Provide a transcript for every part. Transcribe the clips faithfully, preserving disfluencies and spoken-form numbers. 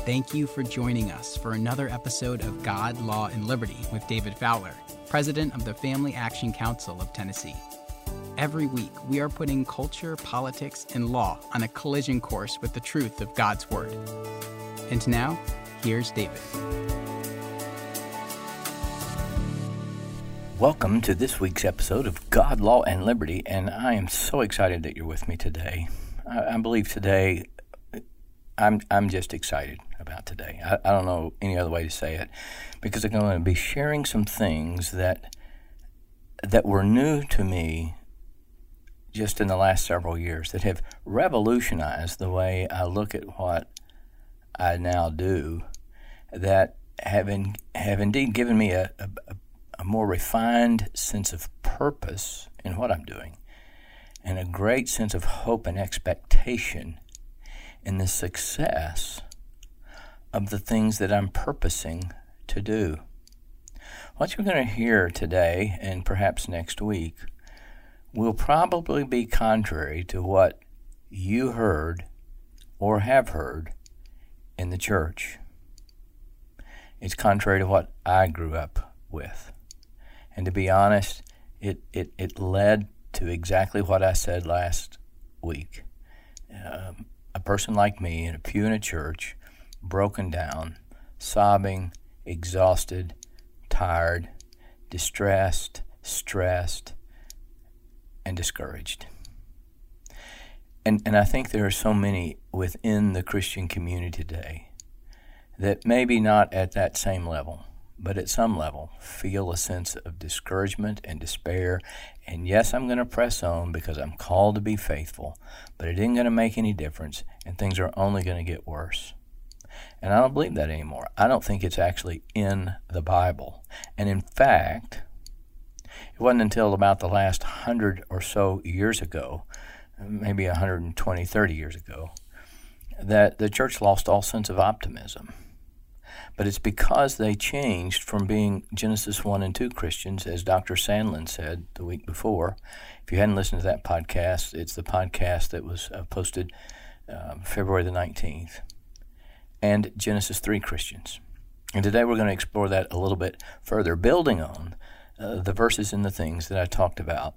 Thank you for joining us for another episode of God, Law, and Liberty with David Fowler, President of the Family Action Council of Tennessee. Every week, we are putting culture, politics, and law on a collision course with the truth of God's Word. And now, here's David. Welcome to this week's episode of God, Law, and Liberty, and I am so excited that you're with me today. I, I believe today, I'm I'm just excited about today. I, I don't know any other way to say it, because I'm going to be sharing some things that that were new to me just in the last several years that have revolutionized the way I look at what I now do, that have, in, have indeed given me a, a, a more refined sense of purpose in what I'm doing, and a great sense of hope and expectation in the success of the things that I'm purposing to do. What you're going to hear today, and perhaps next week, will probably be contrary to what you heard or have heard in the church. It's contrary to what I grew up with. And to be honest, it, it, it led to exactly what I said last week. Um, a person like me in a pew in a church, broken down, sobbing, exhausted, tired, distressed, stressed, and discouraged. And and I think there are so many within the Christian community today that maybe not at that same level, but at some level feel a sense of discouragement and despair. And yes, I'm going to press on because I'm called to be faithful, but it isn't going to make any difference, and things are only going to get worse. And I don't believe that anymore. I don't think it's actually in the Bible. And in fact, it wasn't until about the last hundred or so years ago, maybe one hundred twenty, thirty years ago, that the church lost all sense of optimism. But it's because they changed from being Genesis one and two Christians, as Doctor Sandlin said the week before. If you hadn't listened to that podcast, it's the podcast that was uh, posted uh, February the nineteenth, and Genesis three Christians. And today we're going to explore that a little bit further, building on uh, the verses and the things that I talked about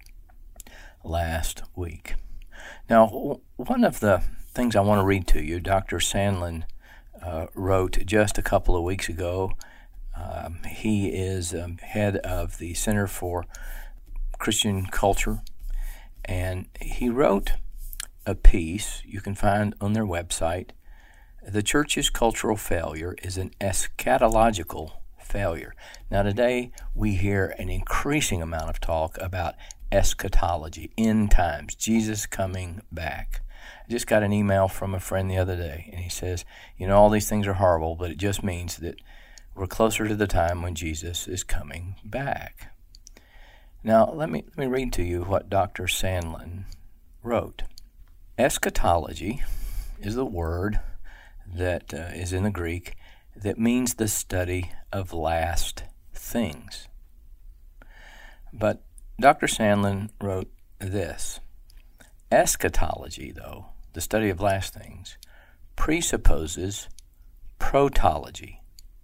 last week. Now, w- one of the things I want to read to you, Doctor Sandlin Uh, wrote just a couple of weeks ago. Um, he is um, head of the Center for Christian Culture, and he wrote a piece you can find on their website. The church's cultural failure is an eschatological failure. Now today we hear an increasing amount of talk about eschatology, end times, Jesus coming back. I just got an email from a friend the other day, and he says, you know, all these things are horrible, but it just means that we're closer to the time when Jesus is coming back. Now, let me let me read to you what Doctor Sandlin wrote. Eschatology is the word that uh, is in the Greek that means the study of last things. But Doctor Sandlin wrote this: eschatology, though, the study of last things, presupposes protology.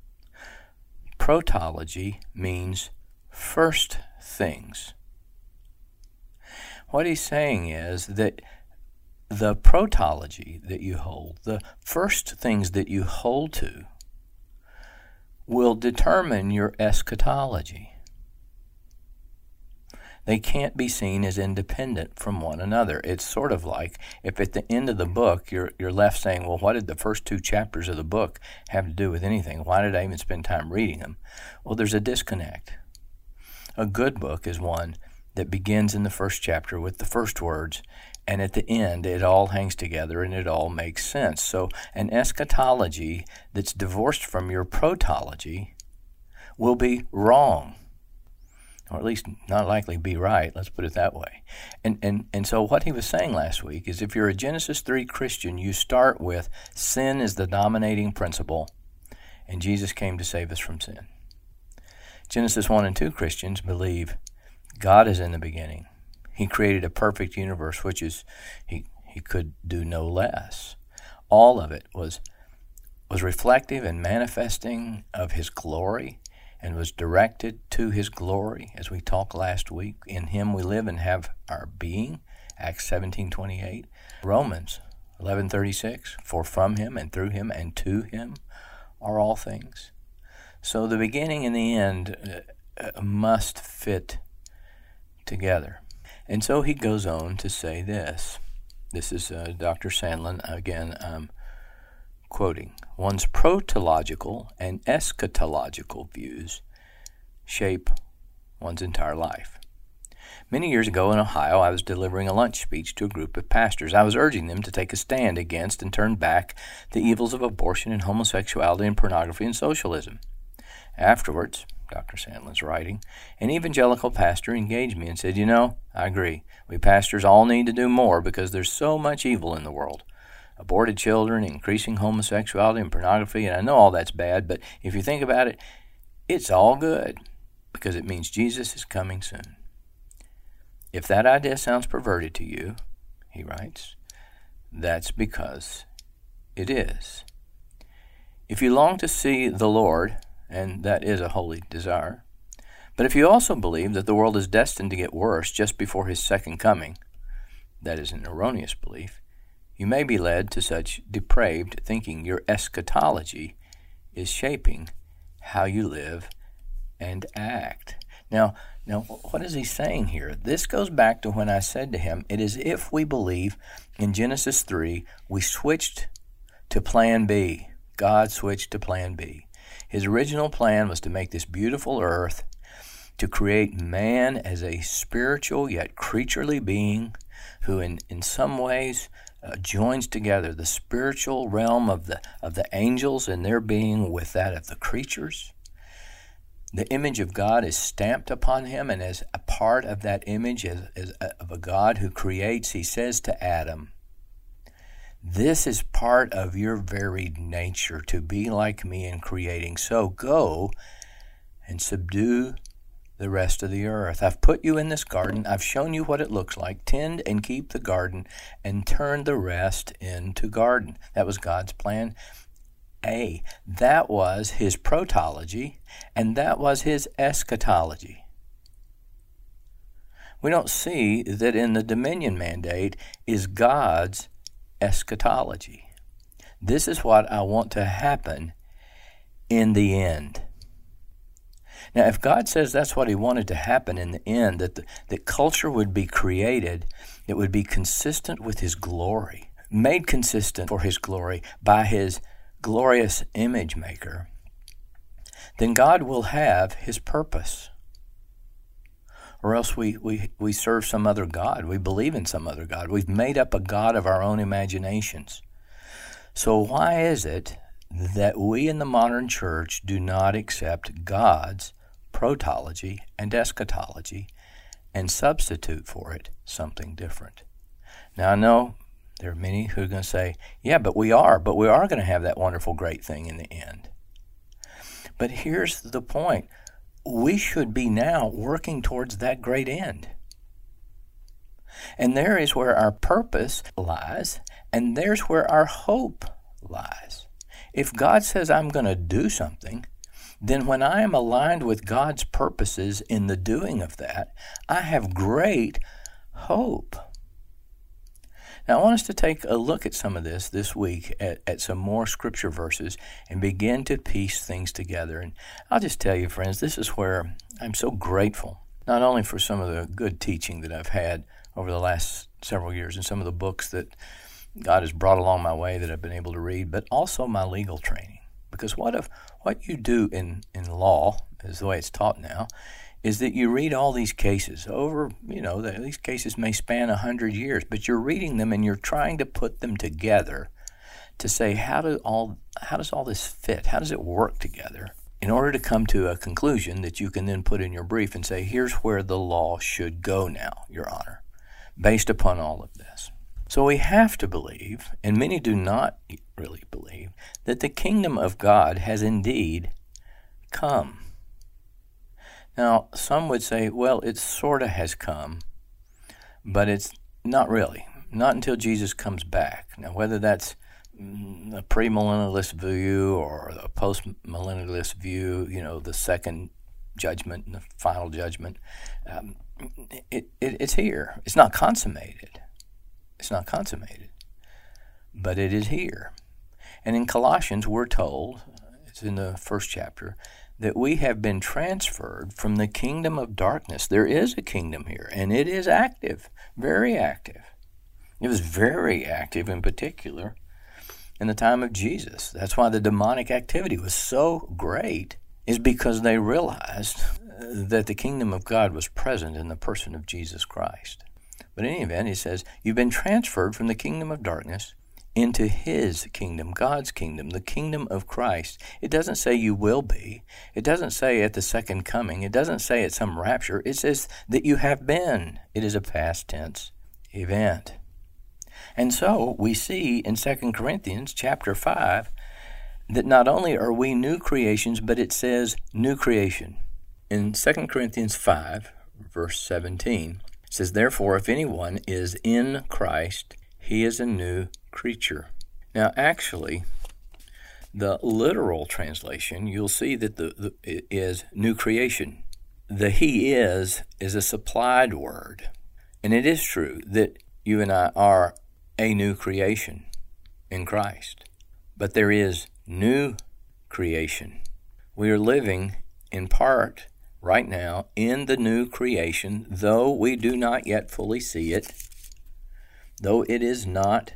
Protology means first things. What he's saying is that the protology that you hold, the first things that you hold to, will determine your eschatology. They can't be seen as independent from one another. It's sort of like if at the end of the book you're you're left saying, well, what did the first two chapters of the book have to do with anything? Why did I even spend time reading them? Well, there's a disconnect. A good book is one that begins in the first chapter with the first words, and at the end it all hangs together and it all makes sense. So an eschatology that's divorced from your protology will be wrong, or at least not likely be right, let's put it that way. And and and so what he was saying last week is if you're a Genesis three Christian, you start with sin is the dominating principle, and Jesus came to save us from sin. Genesis one and two Christians believe God is in the beginning. He created a perfect universe, which is, he, he could do no less. All of it was was reflective and manifesting of his glory and was directed to his glory, as we talked last week. In him we live and have our being, Acts seventeen twenty-eight. Romans eleven thirty-six, for from him and through him and to him are all things. So the beginning and the end uh, must fit together. And so he goes on to say this. This is uh, Doctor Sandlin, again, um, quoting, one's protological and eschatological views shape one's entire life. Many years ago in Ohio, I was delivering a lunch speech to a group of pastors. I was urging them to take a stand against and turn back the evils of abortion and homosexuality and pornography and socialism. Afterwards, Doctor Sandlin's writing, an evangelical pastor engaged me and said, you know, I agree. We pastors all need to do more because there's so much evil in the world. Aborted children, increasing homosexuality and pornography, and I know all that's bad, but if you think about it, it's all good because it means Jesus is coming soon. If that idea sounds perverted to you, he writes, that's because it is. If you long to see the Lord, and that is a holy desire, but if you also believe that the world is destined to get worse just before his second coming, that is an erroneous belief, you may be led to such depraved thinking. Your eschatology is shaping how you live and act. Now, now, what is he saying here? This goes back to when I said to him, it is if we believe in Genesis three, we switched to plan B. God switched to plan B. His original plan was to make this beautiful earth, to create man as a spiritual yet creaturely being who in, in some ways uh, joins together the spiritual realm of the of the angels and their being with that of the creatures. The image of God is stamped upon him, and as a part of that image as, as a, of a God who creates, he says to Adam, this is part of your very nature, to be like me in creating. So go and subdue the rest of the earth. I've put you in this garden. I've shown you what it looks like. Tend and keep the garden and turn the rest into garden. That was God's plan A. That was his protology, and that was his eschatology. We don't see that in the dominion mandate is God's eschatology. This is what I want to happen in the end. Now, if God says that's what he wanted to happen in the end, that the, that culture would be created that would be consistent with his glory, made consistent for his glory by his glorious image maker, then God will have his purpose. Or else we, we, we serve some other God. We believe in some other God. We've made up a God of our own imaginations. So why is it that we in the modern church do not accept God's protology and eschatology and substitute for it something different? Now, I know there are many who are going to say, yeah, but we are, but we are going to have that wonderful, great thing in the end. But here's the point. We should be now working towards that great end. And there is where our purpose lies, and there's where our hope lies. If God says I'm going to do something, then when I am aligned with God's purposes in the doing of that, I have great hope. Now, I want us to take a look at some of this this week, at, at some more scripture verses, and begin to piece things together. And I'll just tell you, friends, this is where I'm so grateful, not only for some of the good teaching that I've had over the last several years and some of the books that God has brought along my way that I've been able to read, but also my legal training. Because what if what you do in, in law, is the way it's taught now, is that you read all these cases over, you know, the, these cases may span a hundred years, but you're reading them and you're trying to put them together to say, how do all, how does all this fit? How does it work together? In order to come to a conclusion that you can then put in your brief and say, here's where the law should go now, Your Honor, based upon all of this. So we have to believe, and many do not really believe, that the kingdom of God has indeed come. Now, some would say, well, it sort of has come, but it's not really. Not until Jesus comes back. Now, whether that's a premillennialist view or a postmillennialist view, you know, the second judgment and the final judgment, um, it, it, it's here. It's not consummated. It's not consummated, but it is here. And in Colossians, we're told, it's in the first chapter, that we have been transferred from the kingdom of darkness. There is a kingdom here, and it is active, very active. It was very active in particular in the time of Jesus. That's why the demonic activity was so great, is because they realized that the kingdom of God was present in the person of Jesus Christ. But in any event, he says, you've been transferred from the kingdom of darkness into his kingdom, God's kingdom, the kingdom of Christ. It doesn't say you will be. It doesn't say at the second coming. It doesn't say at some rapture. It says that you have been. It is a past tense event. And so we see in Second Corinthians chapter five that not only are we new creations, but it says new creation. In Second Corinthians five, verse seventeen, it says, therefore, if anyone is in Christ, he is a new creature. Now, actually, the literal translation, you'll see that the, the it is new creation. The he is is a supplied word. And it is true that you and I are a new creation in Christ. But there is new creation. We are living in part right now in the new creation, though we do not yet fully see it, though it is not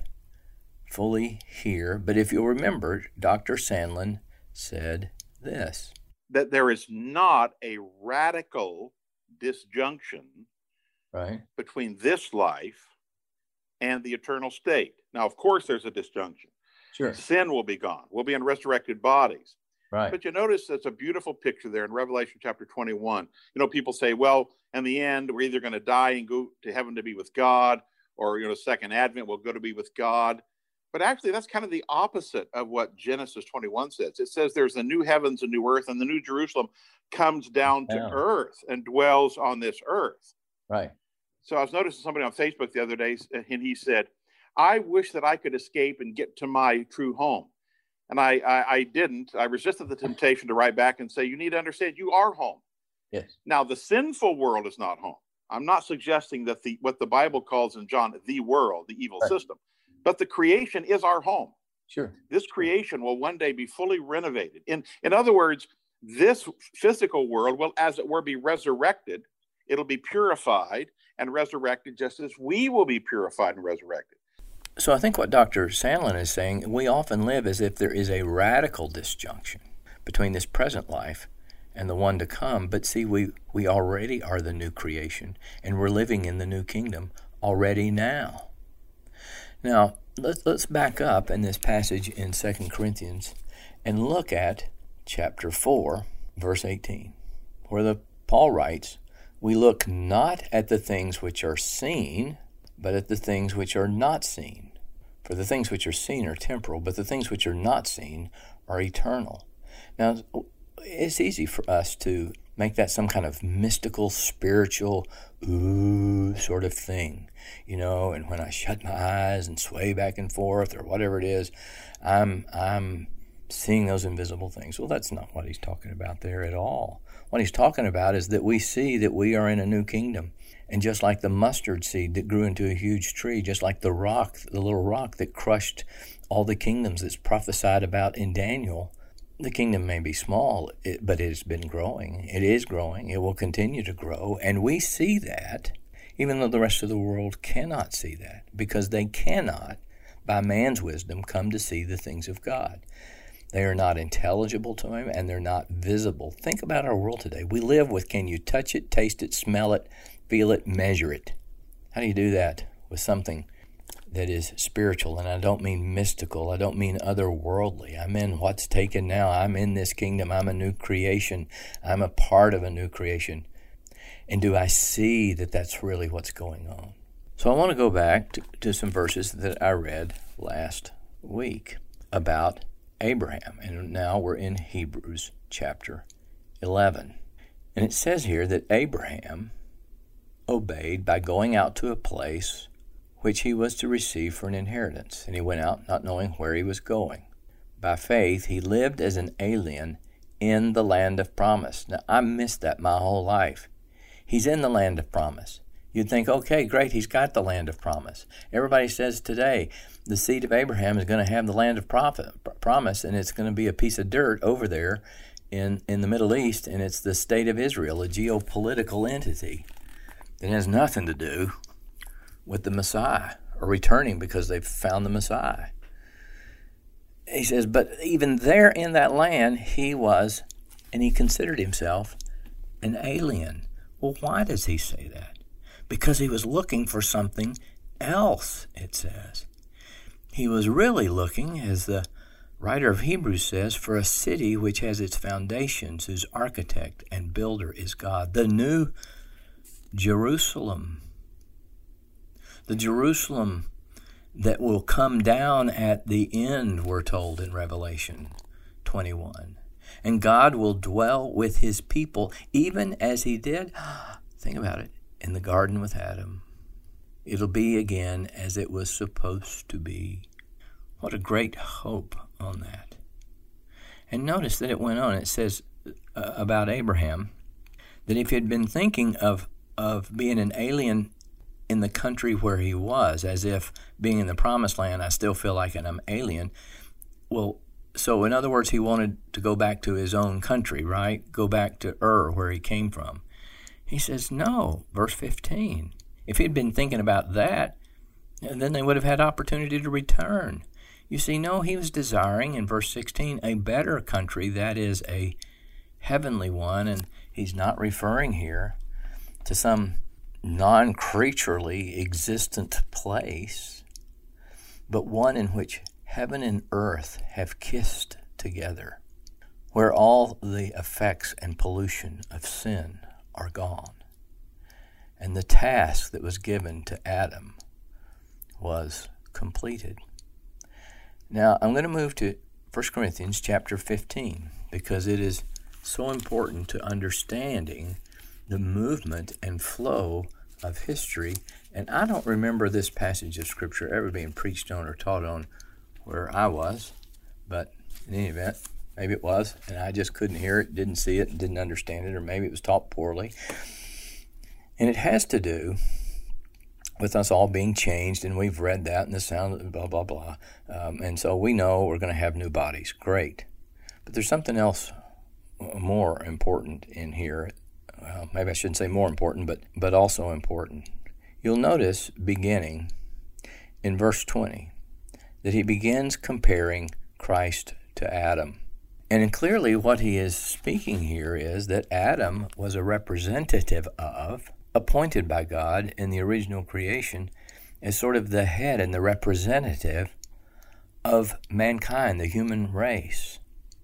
fully here. But if you'll remember, Doctor Sandlin said this, that there is not a radical disjunction right, between this life and the eternal state. Now, of course, there's a disjunction. Sure. Sin will be gone. We'll be in resurrected bodies. Right. But you notice there's a beautiful picture there in Revelation chapter twenty-one. You know, people say, well, in the end, we're either going to die and go to heaven to be with God, or, you know, second advent, we'll go to be with God. But actually, that's kind of the opposite of what Genesis twenty-one says. It says there's a new heavens and new earth, and the new Jerusalem comes down to yeah. earth and dwells on this earth. Right. So I was noticing somebody on Facebook the other day, and he said, I wish that I could escape and get to my true home. And I, I, I didn't. I resisted the temptation to write back and say, you need to understand you are home. Yes. Now, the sinful world is not home. I'm not suggesting that the what the Bible calls in John the world, the evil right. system, but the creation is our home. Sure. This creation will one day be fully renovated. In, in other words, this physical world will, as it were, be resurrected. It'll be purified and resurrected just as we will be purified and resurrected. So I think what Doctor Sandlin is saying, we often live as if there is a radical disjunction between this present life and the one to come. But see, we, we already are the new creation, and we're living in the new kingdom already now. Now, let's, let's back up in this passage in Second Corinthians and look at chapter four, verse eighteen, where the Paul writes, we look not at the things which are seen, but at the things which are not seen. For the things which are seen are temporal, but the things which are not seen are eternal. Now, it's easy for us to make that some kind of mystical, spiritual, ooh sort of thing, you know, and when I shut my eyes and sway back and forth or whatever it is, I'm I'm seeing those invisible things. Well, that's not what he's talking about there at all. What he's talking about is that we see that we are in a new kingdom. And just like the mustard seed that grew into a huge tree, just like the rock, the little rock that crushed all the kingdoms that's prophesied about in Daniel, the kingdom may be small, but it has been growing. It is growing. It will continue to grow. And we see that, even though the rest of the world cannot see that, because they cannot, by man's wisdom, come to see the things of God. They are not intelligible to him, and they're not visible. Think about our world today. We live with, can you touch it, taste it, smell it, feel it, measure it? How do you do that with something that is spiritual? And I don't mean mystical. I don't mean otherworldly. I mean what's taken now. I'm in this kingdom. I'm a new creation. I'm a part of a new creation. And do I see that that's really what's going on? So I want to go back to, to some verses that I read last week about Abraham. And now we're in Hebrews chapter eleven. And it says here that Abraham obeyed by going out to a place which he was to receive for an inheritance. And he went out not knowing where he was going. By faith, he lived as an alien in the land of promise. Now, I missed that my whole life. He's in the land of promise. You'd think, okay, great, he's got the land of promise. Everybody says today the seed of Abraham is going to have the land of prophet, promise, and it's going to be a piece of dirt over there in, in the Middle East, and it's the state of Israel, a geopolitical entity that has nothing to do with the Messiah or returning because they've found the Messiah. He says, but even there in that land, he was, and he considered himself an alien. Well, why does he say that? Because he was looking for something else, it says. He was really looking, as the writer of Hebrews says, for a city which has its foundations, whose architect and builder is God. The new Jerusalem. The Jerusalem that will come down at the end, we're told in Revelation twenty-one. And God will dwell with his people, even as he did, think about it, in the garden with Adam. It'll be again as it was supposed to be. What a great hope on that. And notice that it went on. It says uh, about Abraham that if he had been thinking of, of being an alien in the country where he was, as if being in the promised land, I still feel like I'm an alien. Well, so in other words, he wanted to go back to his own country, right? Go back to Ur, where he came from. He says, no, verse fifteen. If he'd been thinking about that, then they would have had opportunity to return. You see, no, he was desiring, in verse sixteen, a better country, that is, a heavenly one, and he's not referring here to some non-creaturely existent place, but one in which heaven and earth have kissed together, where all the effects and pollution of sin are gone. And the task that was given to Adam was completed. Now, I'm going to move to First Corinthians chapter fifteen, because it is so important to understanding the movement and flow of history. And I don't remember this passage of Scripture ever being preached on or taught on where I was, but in any event, maybe it was, and I just couldn't hear it, didn't see it, didn't understand it, or maybe it was taught poorly. And it has to do with us all being changed, and we've read that in the sound of blah, blah, blah. Um, and so we know we're going to have new bodies. Great. But there's something else more important in here. Well, maybe I shouldn't say more important, but, but also important. You'll notice, beginning in verse twenty, that he begins comparing Christ to Adam. And clearly what he is speaking here is that Adam was a representative of, appointed by God in the original creation as sort of the head and the representative of mankind, the human race.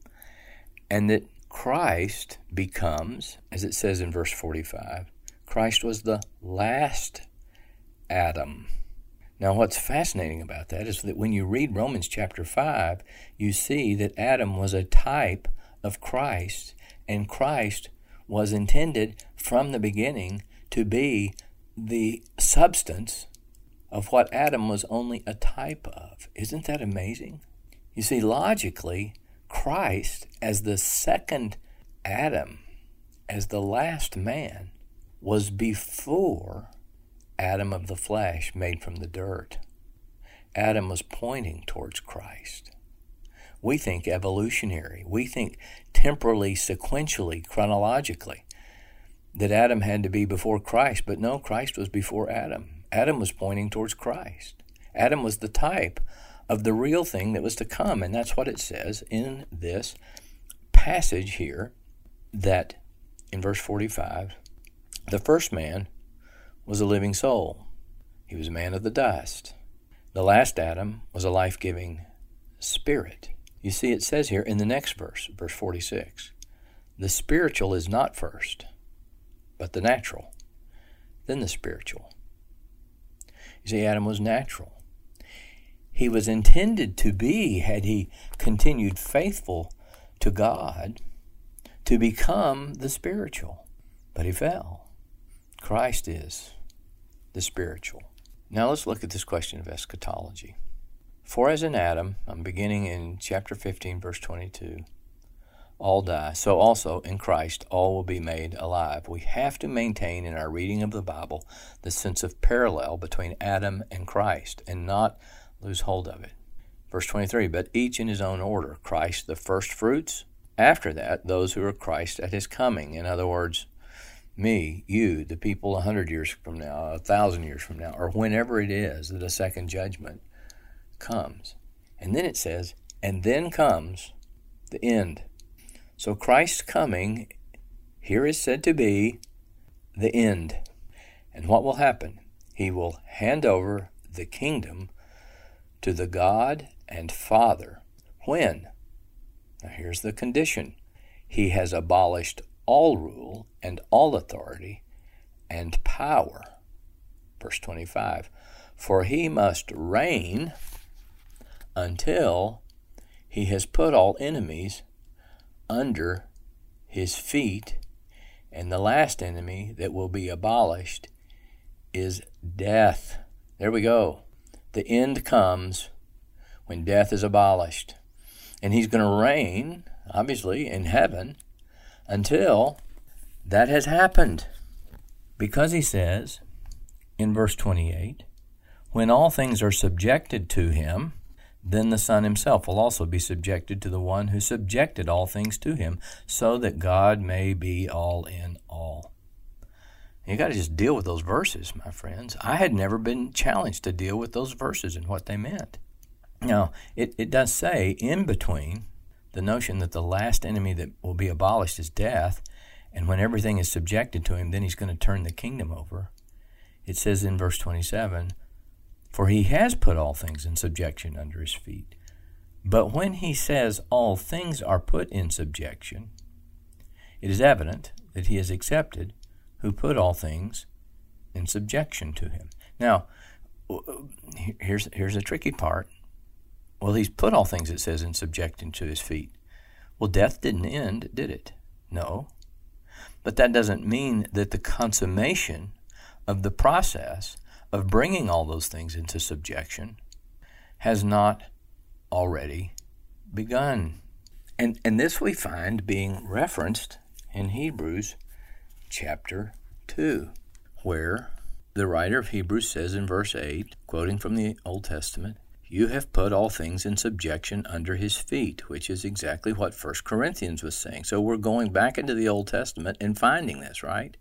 And that Christ becomes, as it says in verse forty-five, Christ was the last Adam. Now, what's fascinating about that is that when you read Romans chapter five, you see that Adam was a type of Christ, and Christ was intended from the beginning to be the substance of what Adam was only a type of. Isn't that amazing? You see, logically, Christ, as the second Adam, as the last man, was before Adam of the flesh, made from the dirt. Adam was pointing towards Christ. We think evolutionary. We think temporally, sequentially, chronologically, that Adam had to be before Christ. But no, Christ was before Adam. Adam was pointing towards Christ. Adam was the type of the real thing that was to come. And that's what it says in this passage here, that in verse forty-five, the first man was a living soul. He was a man of the dust. The last Adam was a life-giving spirit. You see, it says here in the next verse, verse forty-six, the spiritual is not first, but the natural, then the spiritual. You see, Adam was natural. He was intended to be, had he continued faithful to God, to become the spiritual. But he fell. Christ is the spiritual. Now let's look at this question of eschatology. For as in Adam, I'm beginning in chapter fifteen, verse twenty-two, all die, so also in Christ all will be made alive. We have to maintain in our reading of the Bible the sense of parallel between Adam and Christ and not lose hold of it. Verse twenty-three, but each in his own order, Christ the first fruits, after that those who are Christ at his coming. In other words, me, you, the people a hundred years from now, a thousand years from now, or whenever it is that a second judgment comes. And then it says, and then comes the end. So Christ's coming here is said to be the end. And what will happen? He will hand over the kingdom to the God and Father. When? Now here's the condition. He has abolished all rule and all authority and power. Verse twenty-five, for he must reign until he has put all enemies under his feet, and the last enemy that will be abolished is death. There we go. The end comes when death is abolished. And he's going to reign, obviously, in heaven until that has happened. Because he says in verse twenty-eight, when all things are subjected to him, then the Son himself will also be subjected to the one who subjected all things to him, so that God may be all in all. You got to just deal with those verses, my friends. I had never been challenged to deal with those verses and what they meant. Now, it, it does say in between the notion that the last enemy that will be abolished is death, and when everything is subjected to him, then he's going to turn the kingdom over. It says in verse twenty-seven, for he has put all things in subjection under his feet. But when he says all things are put in subjection, it is evident that he is accepted who put all things in subjection to him. Now, here's, here's the tricky part. Well, he's put all things, it says, in subjection to his feet. Well, death didn't end, did it? No. But that doesn't mean that the consummation of the process of bringing all those things into subjection has not already begun. And, and this we find being referenced in Hebrews chapter two, where the writer of Hebrews says in verse eight, quoting from the Old Testament, you have put all things in subjection under his feet, which is exactly what First Corinthians was saying. So we're going back into the Old Testament and finding this, right?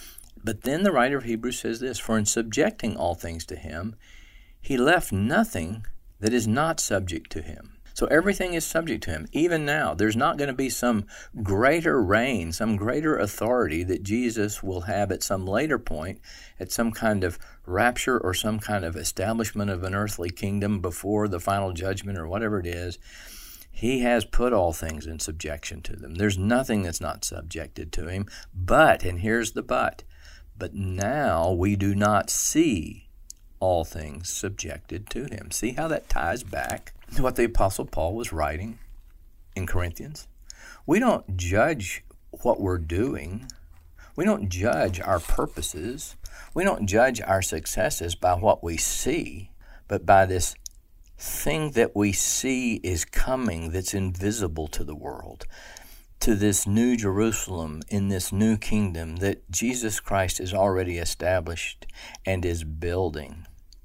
But then the writer of Hebrews says this, for in subjecting all things to him, he left nothing that is not subject to him. So everything is subject to him. Even now, there's not going to be some greater reign, some greater authority that Jesus will have at some later point, at some kind of rapture or some kind of establishment of an earthly kingdom before the final judgment or whatever it is. He has put all things in subjection to them. There's nothing that's not subjected to him. But, and here's the but, but now we do not see all things subjected to him. See how that ties back to what the Apostle Paul was writing in Corinthians? We don't judge what we're doing. We don't judge our purposes. We don't judge our successes by what we see, but by this thing that we see is coming that's invisible to the world, to this new Jerusalem in this new kingdom that Jesus Christ has already established and is building.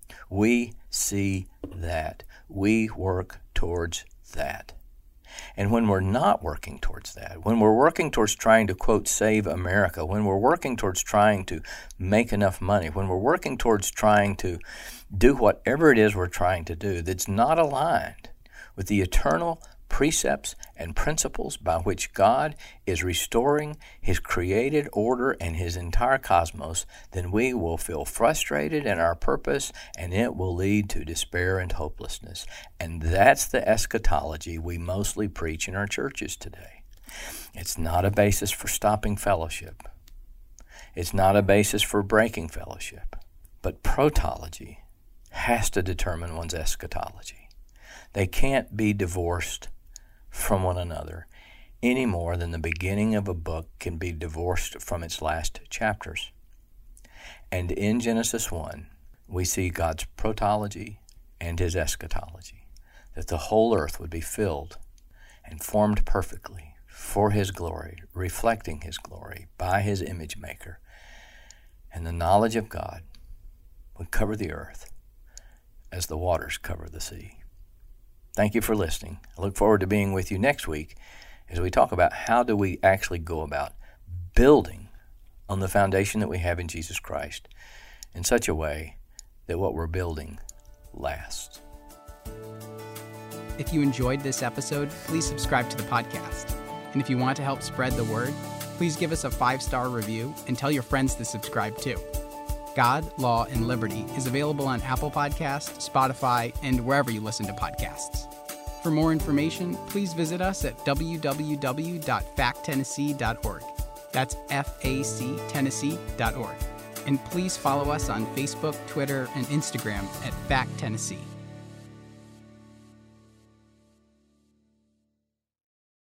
We see that. We work towards that. And when we're not working towards that, when we're working towards trying to, quote, save America, when we're working towards trying to make enough money, when we're working towards trying to do whatever it is we're trying to do that's not aligned with the eternal precepts and principles by which God is restoring his created order and his entire cosmos, then we will feel frustrated in our purpose, and it will lead to despair and hopelessness. And that's the eschatology we mostly preach in our churches today. It's not a basis for stopping fellowship. It's not a basis for breaking fellowship. But protology has to determine one's eschatology. They can't be divorced from one another any more than the beginning of a book can be divorced from its last chapters. And in Genesis one, we see God's protology and his eschatology, that the whole earth would be filled and formed perfectly for his glory, reflecting his glory by his image maker. And the knowledge of God would cover the earth as the waters cover the sea. Thank you for listening. I look forward to being with you next week as we talk about how do we actually go about building on the foundation that we have in Jesus Christ in such a way that what we're building lasts. If you enjoyed this episode, please subscribe to the podcast. And if you want to help spread the word, please give us a five-star review and tell your friends to subscribe too. God, Law, and Liberty is available on Apple Podcasts, Spotify, and wherever you listen to podcasts. For more information, please visit us at w w w dot fact tennessee dot org. That's F A C Tennessee dot org. And please follow us on Facebook, Twitter, and Instagram at Fact Tennessee.